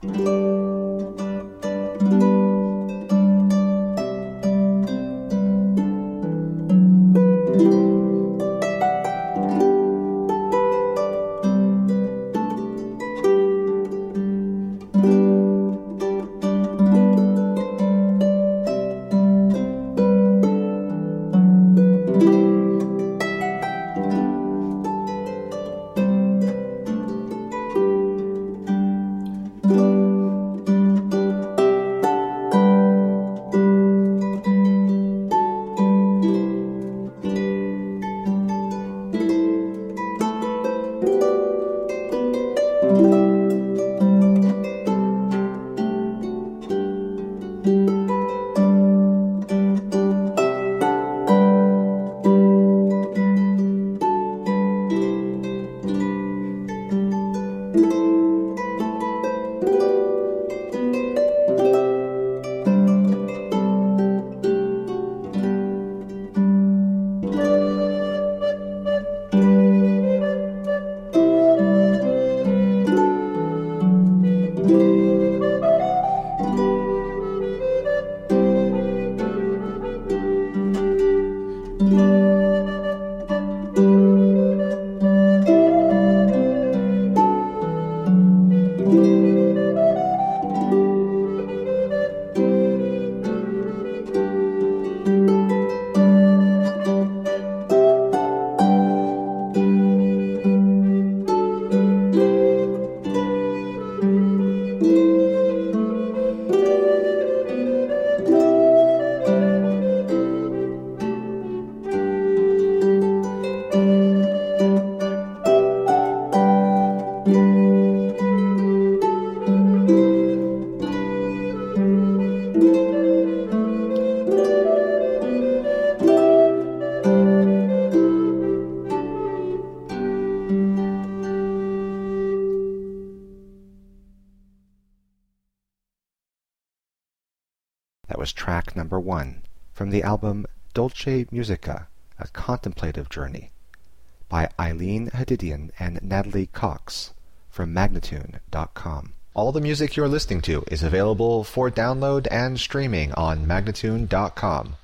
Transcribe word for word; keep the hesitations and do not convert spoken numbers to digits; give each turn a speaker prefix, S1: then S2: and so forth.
S1: That was track number one from the album Dolce Musica, A Contemplative Journey by Eileen Hadidian and Natalie Cox from Magnatune dot com. All the music you're listening to is available for download and streaming on Magnatune dot com.